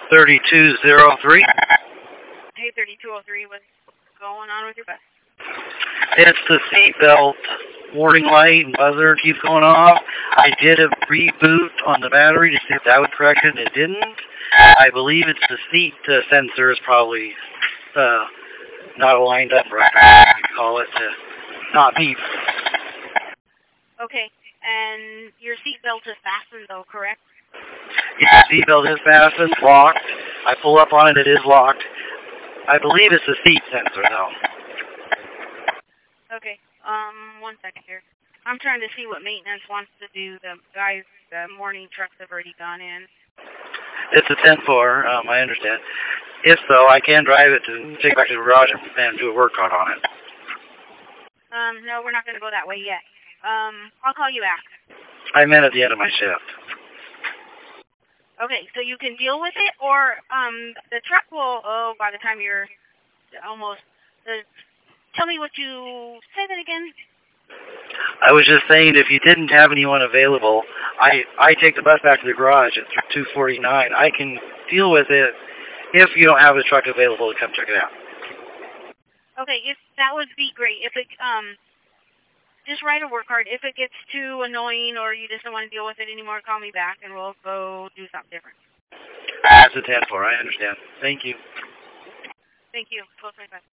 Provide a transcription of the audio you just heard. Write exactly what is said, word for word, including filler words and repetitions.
thirty-two oh three. Hey, thirty-two oh three, what's going on with your bus? It's the seatbelt warning light and buzzer keeps going off. I did a reboot on the battery to see if that would correct it, and it didn't. I believe it's the seat uh, sensor is probably uh, not aligned up right, I call it, to not beep. Okay, and your seatbelt is fastened though, correct? Yeah, the seatbelt is fastened, locked. I pull up on it, it is locked. I believe it's the seat sensor though. Okay, um, one second here. I'm trying to see what maintenance wants to do. The guys, the morning trucks have already gone in. It's a ten four, um, I understand. If so, I can drive it to take it back to the garage and, and do a workout on it. Um, no, we're not going to go that way yet. Um, I'll call you back. I meant at the end of my shift. Okay, so you can deal with it, or um, the truck will, oh, by the time you're almost, uh, tell me what you, say that again? I was just saying if you didn't have anyone available, I, I take the bus back to the garage at two forty-nine. I can deal with it if you don't have a truck available to come check it out. Okay, if that would be great. If it, um, just write a work card. If it gets too annoying or you just don't want to deal with it anymore, call me back and we'll go do something different. That's a ten four, I understand. Thank you. Thank you. twelve twenty-five.